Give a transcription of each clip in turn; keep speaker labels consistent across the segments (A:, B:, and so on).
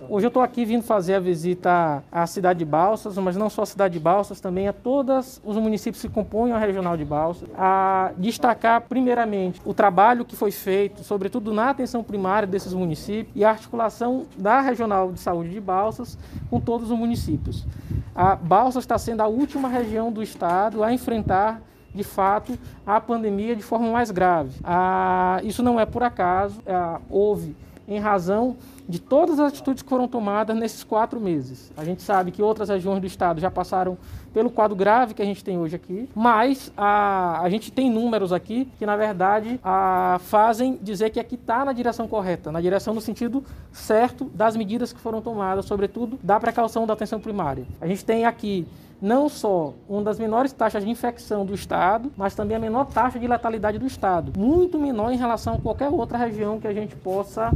A: Hoje eu estou aqui vindo fazer a visita à cidade de Balsas, mas não só a cidade de Balsas, também a todos os municípios que compõem a regional de Balsas, a destacar primeiramente o trabalho que foi feito, sobretudo na atenção primária desses municípios e a articulação da regional de saúde de Balsas com todos os municípios. A Balsas está sendo a última região do estado a enfrentar de fato a pandemia de forma mais grave. Isso não é por acaso, houve em razão de todas as atitudes que foram tomadas nesses 4 meses. A gente sabe que outras regiões do estado já passaram pelo quadro grave que a gente tem hoje aqui, mas a gente tem números aqui que, na verdade, fazem dizer que aqui está na direção correta, na direção no sentido certo das medidas que foram tomadas, sobretudo da precaução da atenção primária. A gente tem aqui não só uma das menores taxas de infecção do estado, mas também a menor taxa de letalidade do estado, muito menor em relação a qualquer outra região que a gente possa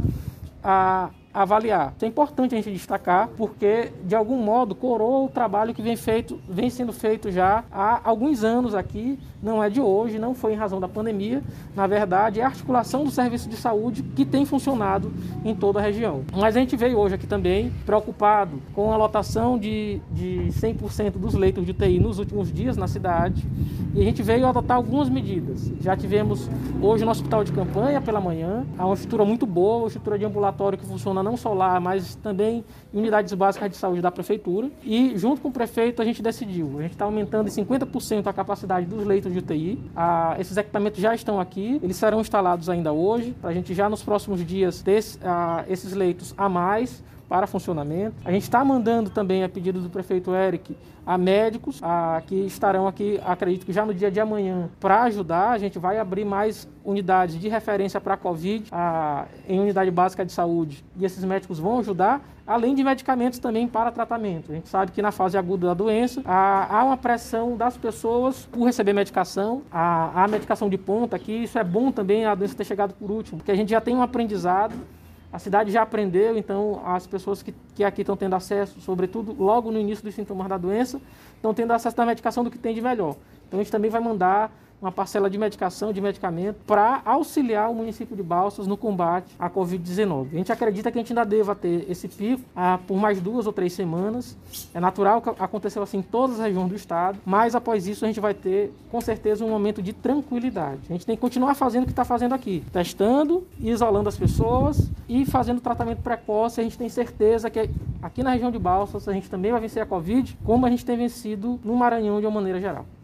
A: avaliar. Isso é importante a gente destacar, porque de algum modo coroa o trabalho que vem sendo feito já há alguns anos aqui, não é de hoje, não foi em razão da pandemia, na verdade é a articulação do serviço de saúde que tem funcionado em toda a região. Mas a gente veio hoje aqui também preocupado com a lotação de 100% dos leitos de UTI nos últimos dias na cidade, e a gente veio adotar algumas medidas. Já tivemos hoje no hospital de campanha pela manhã, há uma estrutura muito boa, uma estrutura de ambulatório que funciona não só lá, mas também em unidades básicas de saúde da prefeitura. E junto com o prefeito a gente decidiu, a gente está aumentando em 50% a capacidade dos leitos de UTI. Esses equipamentos já estão aqui, eles serão instalados ainda hoje, para a gente já nos próximos dias ter esses leitos a mais para funcionamento. A gente está mandando também, a pedido do prefeito Eric, a médicos que estarão aqui, acredito que já no dia de amanhã, para ajudar. A gente vai abrir mais unidades de referência para a Covid em unidade básica de saúde, e esses médicos vão ajudar, além de medicamentos também para tratamento. A gente sabe que na fase aguda da doença há uma pressão das pessoas por receber medicação, a medicação de ponta, que isso é bom também a doença ter chegado por último, porque a gente já tem um aprendizado. A cidade já aprendeu, então as pessoas que aqui estão tendo acesso, sobretudo logo no início dos sintomas da doença, estão tendo acesso à medicação do que tem de melhor. Então a gente também vai mandar uma parcela de medicação, de medicamento, para auxiliar o município de Balsas no combate à Covid-19. A gente acredita que a gente ainda deva ter esse pico por mais 2 ou 3 semanas. É natural que aconteceu assim em todas as regiões do estado, mas após isso a gente vai ter, com certeza, um momento de tranquilidade. A gente tem que continuar fazendo o que está fazendo aqui, testando, isolando as pessoas e fazendo tratamento precoce. A gente tem certeza que aqui na região de Balsas a gente também vai vencer a Covid, como a gente tem vencido no Maranhão de uma maneira geral.